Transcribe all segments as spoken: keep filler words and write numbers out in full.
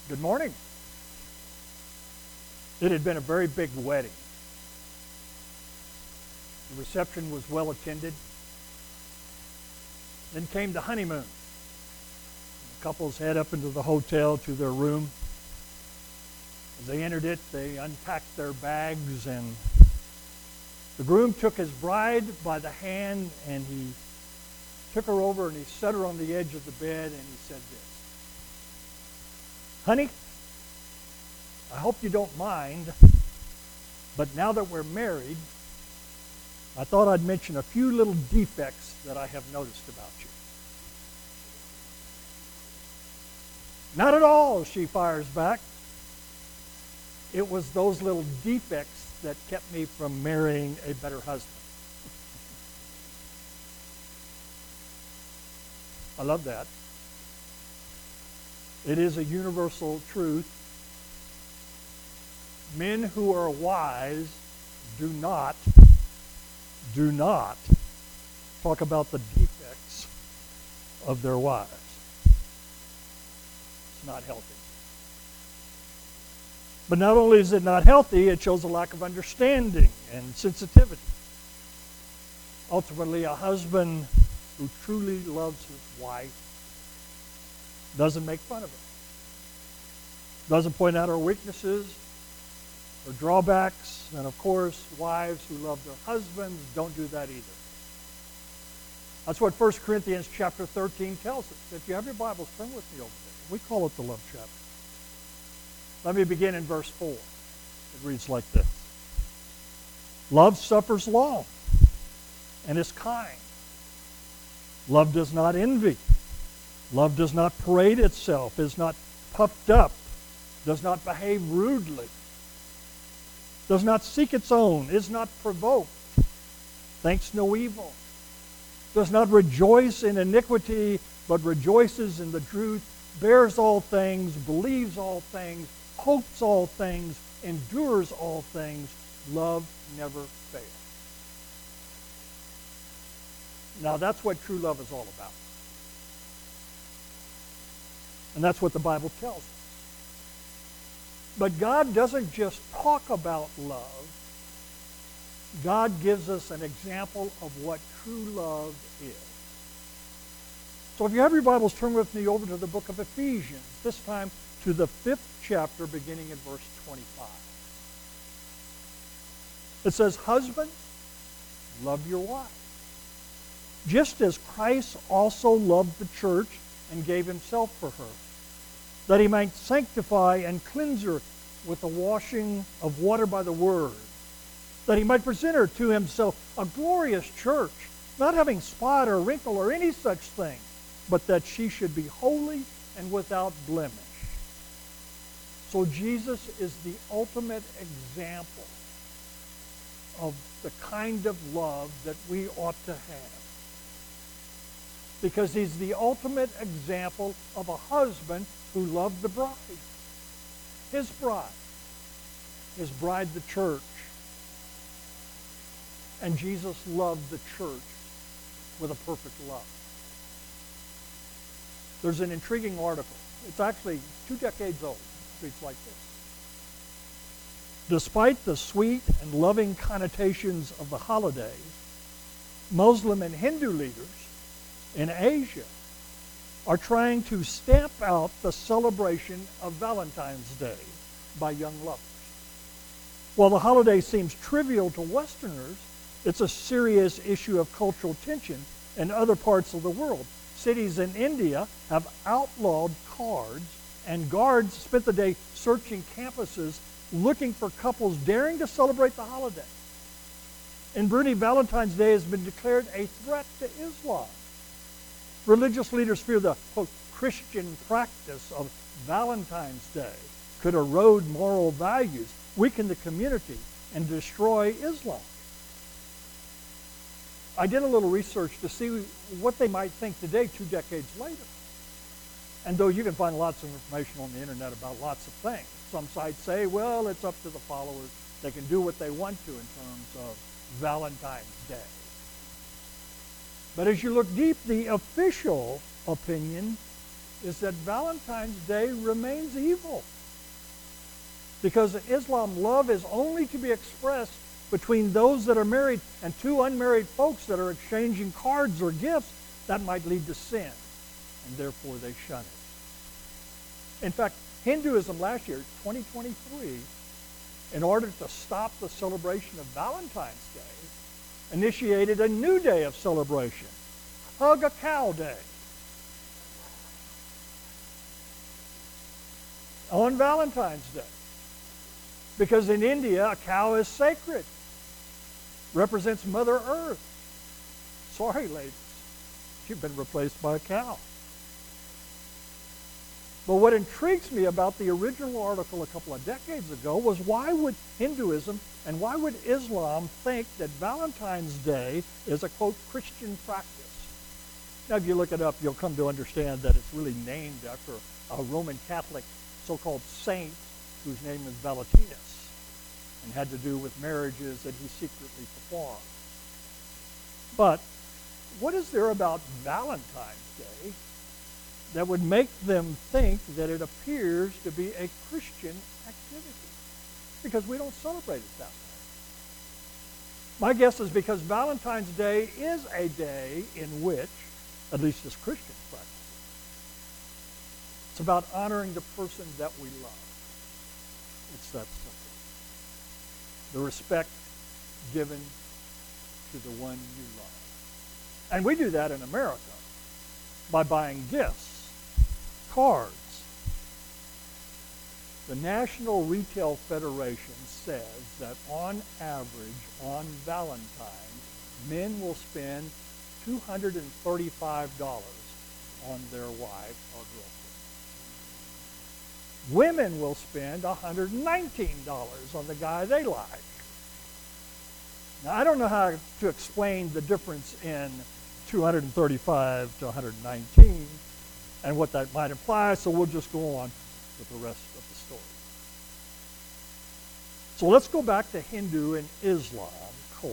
Good morning. It had been a very big wedding. The reception was well attended. Then came the honeymoon. The couples head up into the hotel to their room. As they entered it, they unpacked their bags, and the groom took his bride by the hand, and he took her over and he set her on the edge of the bed, and he said this: "Honey, I hope you don't mind, but now that we're married, I thought I'd mention a few little defects that I have noticed about you." "Not at all," she fires back. "It was those little defects that kept me from marrying a better husband." I love that. It is a universal truth. Men who are wise do not, do not talk about the defects of their wives. It's not healthy. But not only is it not healthy, it shows a lack of understanding and sensitivity. Ultimately, a husband who truly loves his wife doesn't make fun of her, doesn't point out her weaknesses, her drawbacks, and of course, wives who love their husbands don't do that either. That's what First Corinthians chapter thirteen tells us. If you have your Bibles, turn with me over there. We call it the love chapter. Let me begin in verse four. It reads like this: "Love suffers long and is kind. Love does not envy. Love does not parade itself, is not puffed up, does not behave rudely, does not seek its own, is not provoked, thinks no evil, does not rejoice in iniquity, but rejoices in the truth, bears all things, believes all things, hopes all things, endures all things. Love never fails." Now that's what true love is all about. And that's what the Bible tells us. But God doesn't just talk about love. God gives us an example of what true love is. So if you have your Bibles, turn with me over to the book of Ephesians, this time to the fifth chapter, beginning in verse twenty-five. It says, "Husbands, love your wives, just as Christ also loved the church and gave himself for her, that he might sanctify and cleanse her with the washing of water by the word, that he might present her to himself a glorious church, not having spot or wrinkle or any such thing, but that she should be holy and without blemish." So Jesus is the ultimate example of the kind of love that we ought to have, because he's the ultimate example of a husband who loved the bride, his bride, his bride, the church. And Jesus loved the church with a perfect love. There's an intriguing article. It's actually two decades old. It reads like this: "Despite the sweet and loving connotations of the holidays, Muslim and Hindu leaders in Asia are trying to stamp out the celebration of Valentine's Day by young lovers. While the holiday seems trivial to Westerners, it's a serious issue of cultural tension in other parts of the world. Cities in India have outlawed cards, and guards spent the day searching campuses looking for couples daring to celebrate the holiday. In Brunei, Valentine's Day has been declared a threat to Islam. Religious leaders fear the, quote, Christian practice of Valentine's Day could erode moral values, weaken the community, and destroy Islam." I did a little research to see what they might think today, two decades later. And though you can find lots of information on the internet about lots of things, some sites say, well, it's up to the followers. They can do what they want to in terms of Valentine's Day. But as you look deep, the official opinion is that Valentine's Day remains evil. Because in Islam, love is only to be expressed between those that are married, and two unmarried folks that are exchanging cards or gifts, that might lead to sin, and therefore they shun it. In fact, Hinduism last year, twenty twenty-three, in order to stop the celebration of Valentine's Day, initiated a new day of celebration, Hug a Cow Day. On Valentine's Day. Because in India, a cow is sacred. Represents Mother Earth. Sorry, ladies. You've been replaced by a cow. But what intrigues me about the original article a couple of decades ago was, why would Hinduism and why would Islam think that Valentine's Day is a, quote, Christian practice? Now, if you look it up, you'll come to understand that it's really named after a Roman Catholic so-called saint whose name is Valentinus, and had to do with marriages that he secretly performed. But what is there about Valentine's Day that would make them think that it appears to be a Christian activity? Because we don't celebrate it that way. My guess is because Valentine's Day is a day in which, at least as Christians practice it, it's about honoring the person that we love. It's that simple. The respect given to the one you love. And we do that in America by buying gifts, cards. The National Retail Federation says that on average, on Valentine's, men will spend two hundred thirty-five dollars on their wife or girlfriend. Women will spend one hundred nineteen dollars on the guy they like. Now, I don't know how to explain the difference in two hundred thirty-five to one hundred nineteen and what that might imply, so we'll just go on with the rest of the story. So let's go back to Hindu and Islam cultures.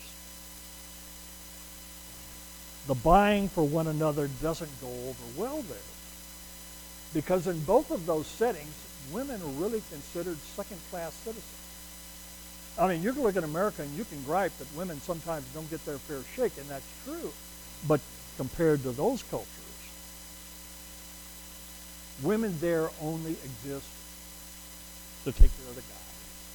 The buying for one another doesn't go over well there, because in both of those settings, women are really considered second-class citizens. I mean, you can look at America and you can gripe that women sometimes don't get their fair shake, and that's true. But compared to those cultures, women there only exist to take care of the guy.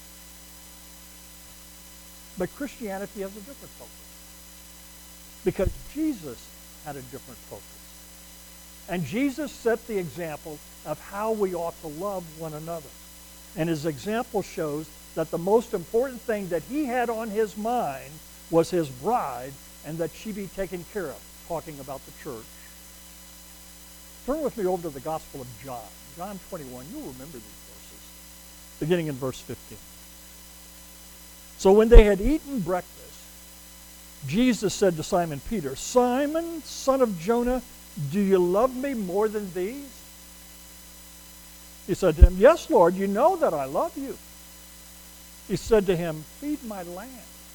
But Christianity has a different focus, because Jesus had a different focus. And Jesus set the example of how we ought to love one another. And his example shows that the most important thing that he had on his mind was his bride, and that she be taken care of, talking about the church. Turn with me over to the Gospel of John. John twenty-one, you'll remember these verses, beginning in verse fifteen. So when they had eaten breakfast, Jesus said to Simon Peter, "Simon, son of Jonah, do you love me more than these?" He said to him, "Yes, Lord, you know that I love you." He said to him, "Feed my lambs."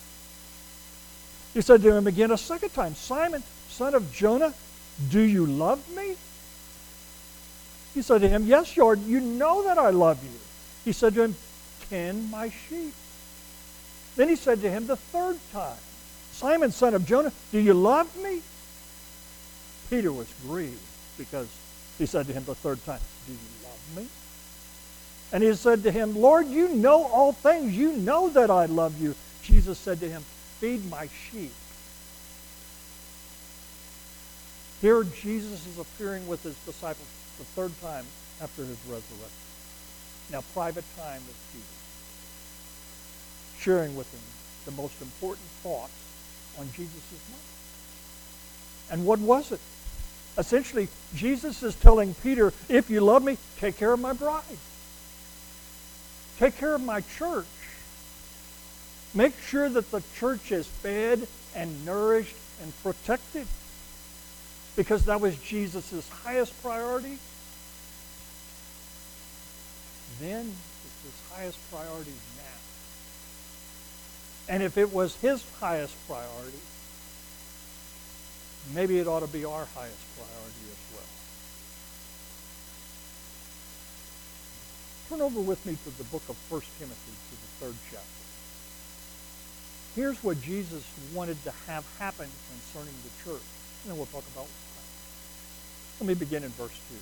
He said to him again a second time, "Simon, son of Jonah, do you love me?" He said to him, "Yes, Lord, you know that I love you." He said to him, "Tend my sheep." Then he said to him the third time, "Simon, son of Jonah, do you love me?" Peter was grieved because he said to him the third time, "Do you love me?" And he said to him, "Lord, you know all things. You know that I love you." Jesus said to him, "Feed my sheep." Here Jesus is appearing with his disciples the third time after his resurrection. Now, private time with Jesus, sharing with him the most important thoughts on Jesus' mind. And what was it? Essentially, Jesus is telling Peter, if you love me, take care of my bride. Take care of my church. Make sure that the church is fed and nourished and protected. Because that was Jesus' highest priority. Then it's his highest priority now. And if it was his highest priority, maybe it ought to be our highest priority as well. turn over with me to the book of First Timothy, to the third chapter. Here's what Jesus wanted to have happen concerning the church. And then we'll talk about why. Let me begin in verse two.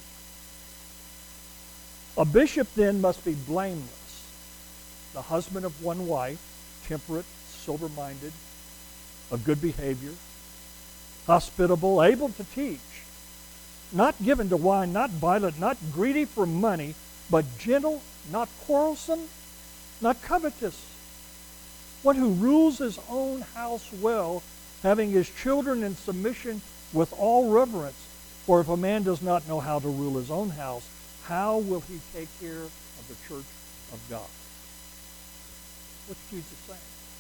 A bishop then must be blameless, the husband of one wife, temperate, sober-minded, of good behavior, hospitable, able to teach, not given to wine, not violent, not greedy for money, but gentle, not quarrelsome, not covetous, one who rules his own house well, having his children in submission with all reverence. For if a man does not know how to rule his own house, how will he take care of the church of God? What's Jesus saying?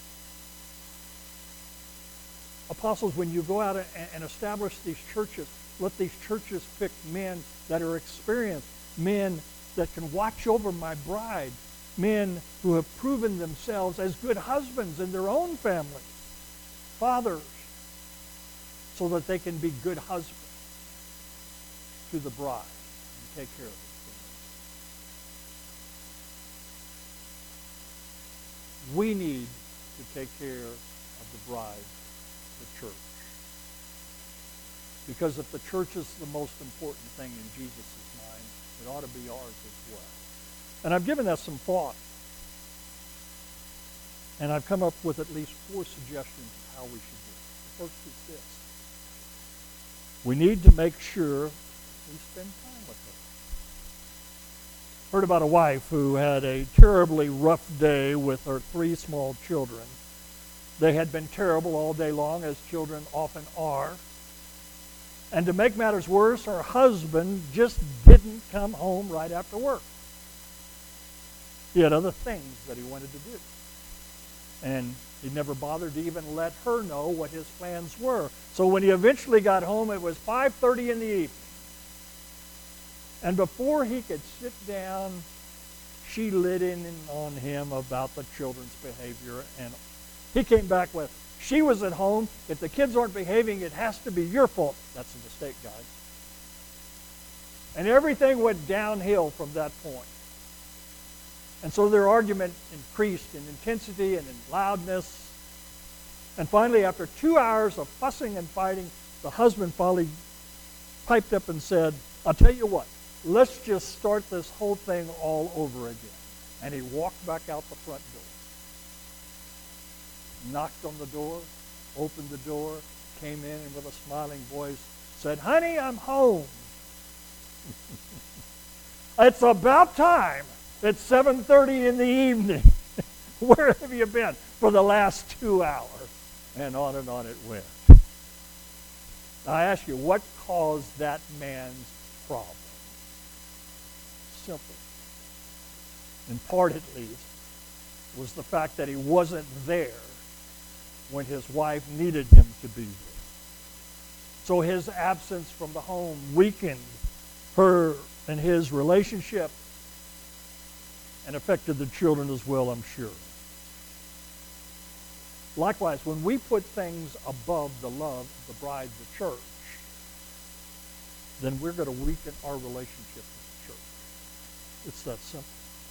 Apostles, when you go out and establish these churches, let these churches pick men that are experienced, men that can watch over my bride, men who have proven themselves as good husbands in their own families, fathers, so that they can be good husbands to the bride and take care of it. We need to take care of the bride, the church. Because if the church is the most important thing in Jesus' mind, it ought to be ours as well. And I've given that some thought. And I've come up with at least four suggestions of how we should do it. The first is this. We need to make sure we spend time with her. Heard about a wife who had a terribly rough day with her three small children. They had been terrible all day long, as children often are. And to make matters worse, her husband just didn't come home right after work. He had other things that he wanted to do. And he never bothered to even let her know what his plans were. So when he eventually got home, it was five thirty in the evening. And before he could sit down, she lit in on him about the children's behavior. And he came back with, she was at home. If the kids aren't behaving, it has to be your fault. That's a mistake, guys. And everything went downhill from that point. And so their argument increased in intensity and in loudness. And finally, after two hours of fussing and fighting, the husband finally piped up and said, I'll tell you what, let's just start this whole thing all over again. And he walked back out the front door, knocked on the door, opened the door, came in, and with a smiling voice said, honey, I'm home. It's about time. It's seven thirty in the evening. Where have you been for the last two hours? And on and on it went. I ask you, what caused that man's problem? Simple. In part at least, was the fact that he wasn't there when his wife needed him to be there. So his absence from the home weakened her and his relationship and affected the children as well, I'm sure. Likewise, when we put things above the love of the bride, the church, then we're going to weaken our relationship with the church. It's that simple.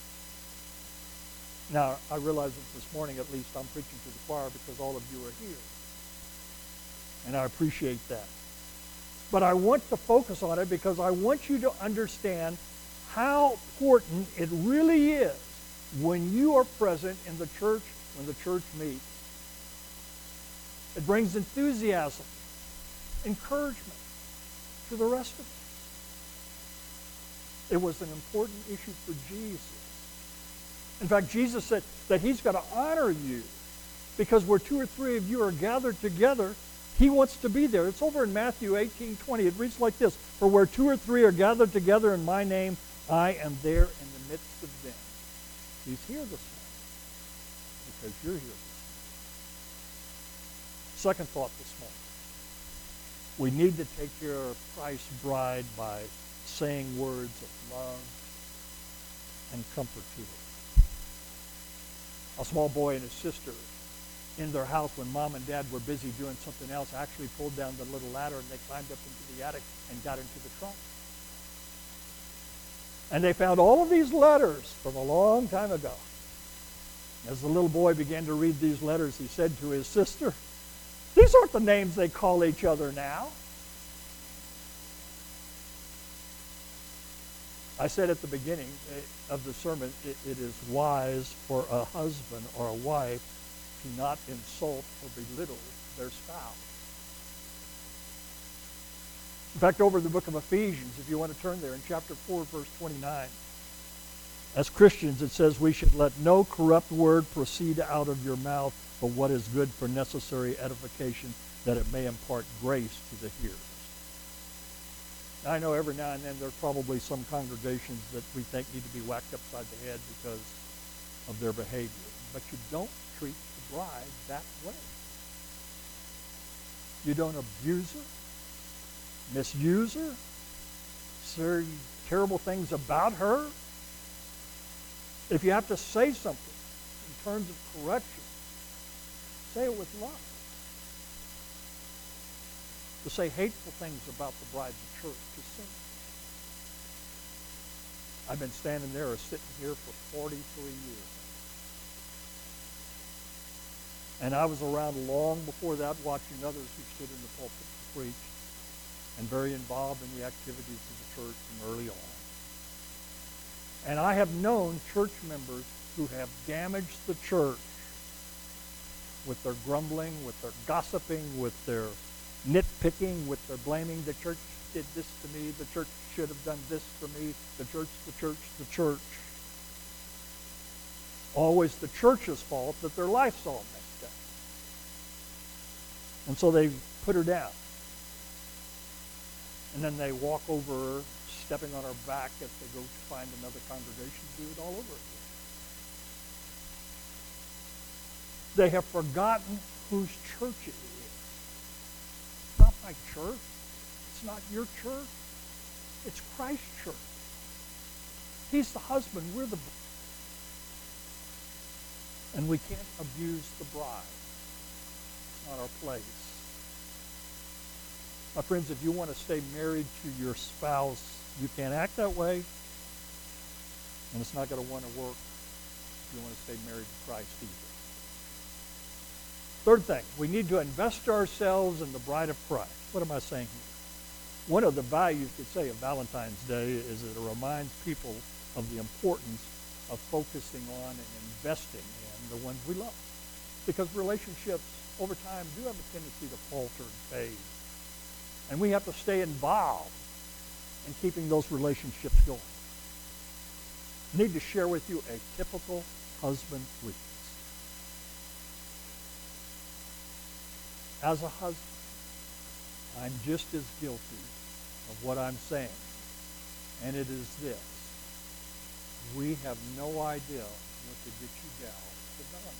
Now, I realize that this morning, at least, I'm preaching to the choir because all of you are here. And I appreciate that. But I want to focus on it because I want you to understand how important it really is when you are present in the church, when the church meets. It brings enthusiasm, encouragement to the rest of us. It was an important issue for Jesus. In fact, Jesus said that he's got to honor you because where two or three of you are gathered together, he wants to be there. It's over in Matthew eighteen twenty. It reads like this, for where two or three are gathered together in my name, I am there in the midst of them. He's here this morning because you're here this morning. Second thought this morning. We need to take care of Christ's bride by saying words of love and comfort to her. A small boy and his sister in their house when mom and dad were busy doing something else actually pulled down the little ladder and they climbed up into the attic and got into the trunk. And they found all of these letters from a long time ago. As the little boy began to read these letters, he said to his sister, "These aren't the names they call each other now." I said at the beginning of the sermon, it, it is wise for a husband or a wife to not insult or belittle their spouse. In fact, over the book of Ephesians, if you want to turn there, in chapter four, verse twenty-nine, as Christians, it says, "We should let no corrupt word proceed out of your mouth, but what is good for necessary edification, that it may impart grace to the hearers." Now, I know every now and then there are probably some congregations that we think need to be whacked upside the head because of their behavior. But you don't treat the bride that way. You don't abuse her, misuse her, say terrible things about her. If you have to say something in terms of correction, say it with love. To say hateful things about the bride of the church is sin. I've been standing there or sitting here for forty-three years. And I was around long before that, watching others who stood in the pulpit to preach, and very involved in the activities of the church from early on. And I have known church members who have damaged the church with their grumbling, with their gossiping, with their nitpicking, with their blaming. The church did this to me. The church should have done this for me. The church, the church, the church. Always the church's fault that their life's all messed up. And so they put her down. And then they walk over her, stepping on her back as they go to find another congregation to do it all over again. They have forgotten whose church it is. It's not my church. It's not your church. It's Christ's church. He's the husband. We're the bride. And we can't abuse the bride. It's not our place. My friends, if you want to stay married to your spouse, you can't act that way, and it's not going to want to work if you want to stay married to Christ either. Third thing, we need to invest ourselves in the bride of Christ. What am I saying here? One of the values, you could say, of Valentine's Day is that it reminds people of the importance of focusing on and investing in the ones we love. Because relationships over time do have a tendency to falter and fade. And we have to stay involved in keeping those relationships going. I need to share with you a typical husband weakness. As a husband, I'm just as guilty of what I'm saying. And it is this. We have no idea what to get you down for Valentine's.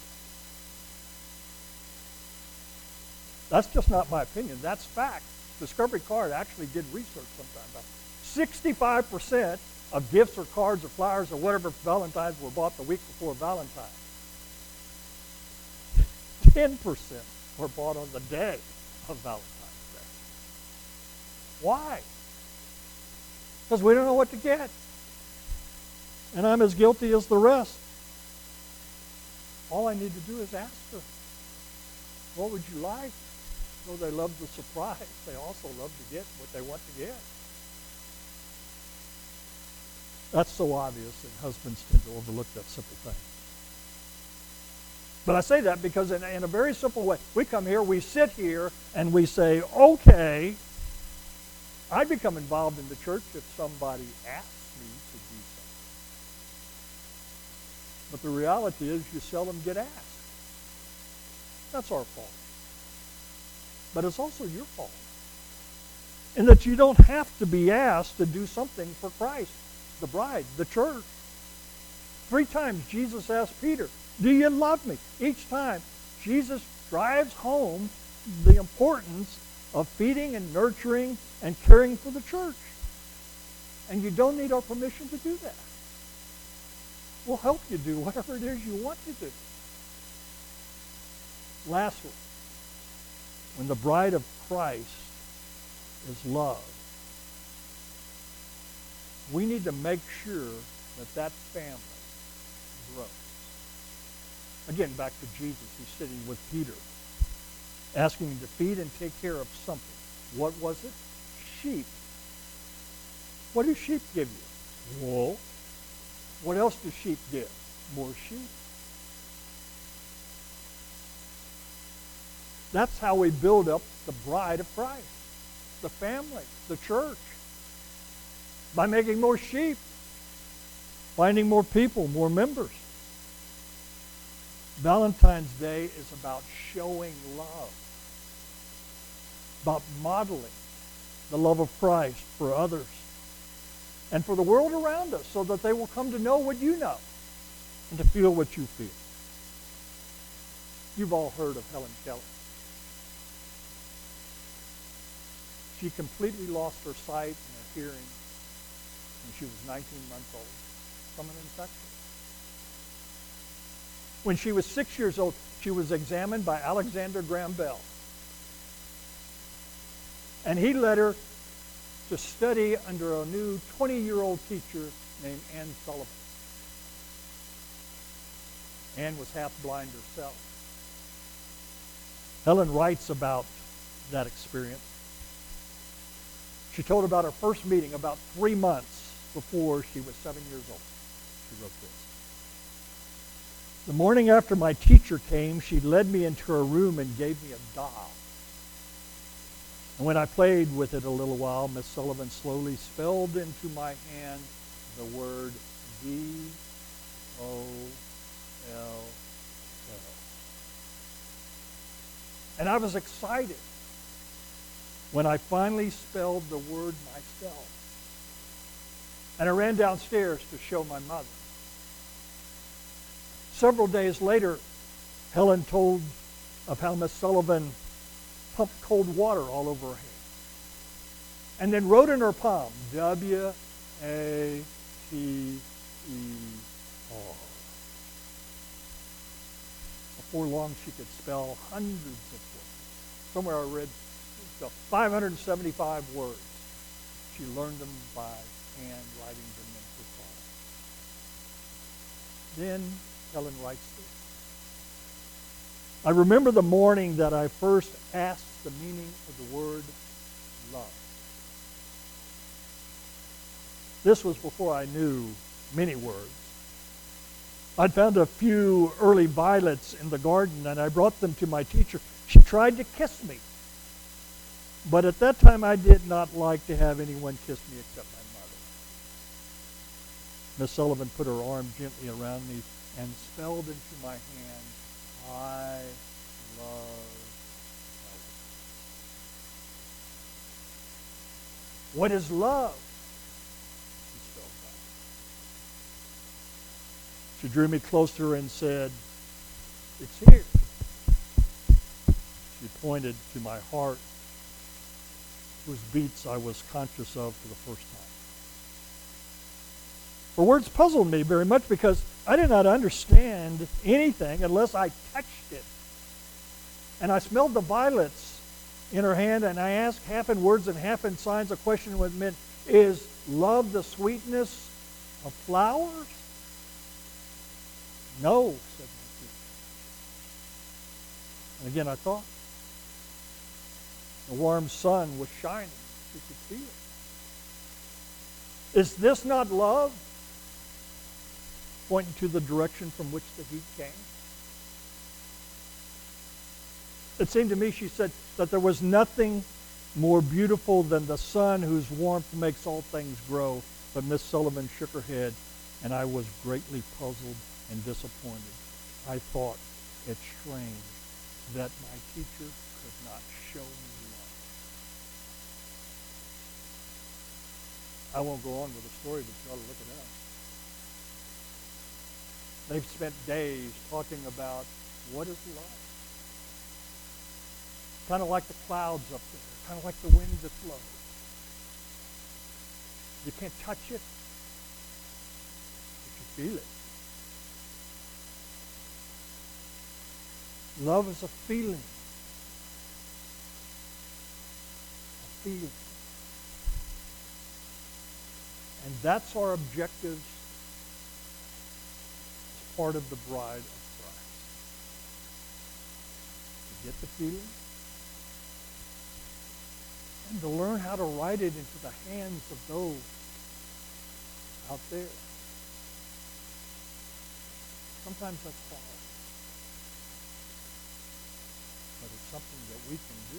That's just not my opinion. That's fact. Discovery Card actually did research sometime about it. sixty-five percent of gifts or cards or flowers or whatever for Valentine's were bought the week before Valentine's. ten percent were bought on the day of Valentine's Day. Why? Because we don't know what to get. And I'm as guilty as the rest. All I need to do is ask her, what would you like? Though they love the surprise, they also love to get what they want to get. That's so obvious that husbands tend to overlook that simple thing. But I say that because in, in a very simple way, we come here, we sit here, and we say, okay, I'd become involved in the church if somebody asked me to do something. But the reality is you seldom get asked. That's our fault. But it's also your fault. In that you don't have to be asked to do something for Christ, the bride, the church. Three times Jesus asked Peter, do you love me? Each time Jesus drives home the importance of feeding and nurturing and caring for the church. And you don't need our permission to do that. We'll help you do whatever it is you want to do. Lastly, when the bride of Christ is loved, we need to make sure that that family grows. Again, back to Jesus. He's sitting with Peter, asking him to feed and take care of something. What was it? Sheep. What do sheep give you? Wool. What else do sheep give? More sheep. That's how we build up the bride of Christ, the family, the church. By making more sheep, finding more people, more members. Valentine's Day is about showing love, about modeling the love of Christ for others and for the world around us so that they will come to know what you know and to feel what you feel. You've all heard of Helen Keller. She completely lost her sight and her hearing when she was nineteen months old from an infection. When she was six years old, she was examined by Alexander Graham Bell. And he led her to study under a new twenty-year-old teacher named Anne Sullivan. Anne was half blind herself. Helen writes about that experience. She told about her first meeting about three months before she was seven years old. She wrote this. The morning after my teacher came, she led me into her room and gave me a doll. And when I played with it a little while, Miss Sullivan slowly spelled into my hand the word D O L L. And I was excited when I finally spelled the word myself. And I ran downstairs to show my mother. Several days later, Helen told of how Miss Sullivan pumped cold water all over her hand and then wrote in her palm, W A T E R. Before long, she could spell hundreds of words. Somewhere I read five hundred seventy-five words. She learned them by hand, writing them in her palm. Then Helen writes this. I remember the morning that I first asked the meaning of the word love. This was before I knew many words. I'd found a few early violets in the garden and I brought them to my teacher. She tried to kiss me. But at that time, I did not like to have anyone kiss me except my mother. Miss Sullivan put her arm gently around me and spelled into my hand, I love Helen. What is love? She spelled that. She drew me closer and said, it's here. She pointed to my heart, whose beats I was conscious of for the first time. Her words puzzled me very much because I did not understand anything unless I touched it. And I smelled the violets in her hand, and I asked half in words and half in signs a question that meant, is love the sweetness of flowers? No, said my teacher. And again I thought. The warm sun was shining. She could feel it. Is this not love? Pointing to the direction from which the heat came. It seemed to me, she said, that there was nothing more beautiful than the sun whose warmth makes all things grow. But Miss Sullivan shook her head, and I was greatly puzzled and disappointed. I thought it strange that my teacher could not show me. I won't go on with the story, but you ought to look it up. They've spent days talking about what is love. Kind of like the clouds up there, kind of like the wind that blows. You can't touch it, but you feel it. Love is a feeling. A feeling. And that's our objectives as part of the bride of Christ. To get the feeling and to learn how to write it into the hands of those out there. Sometimes that's hard, but it's something that we can do.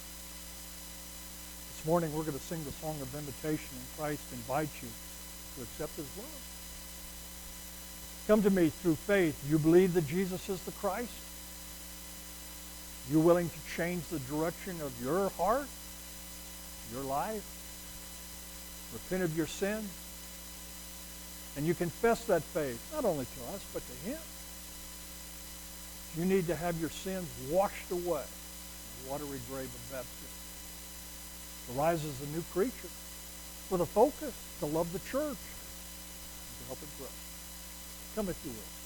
This morning we're going to sing the song of invitation, and Christ invites you to accept his love. Come to me through faith. You believe that Jesus is the Christ? You willing to change the direction of your heart, your life? Repent of your sin? And you confess that faith, not only to us, but to him. You need to have your sins washed away in the watery grave of baptism. Arise as a new creature with a focus to love the church and to help it grow. Come if you will.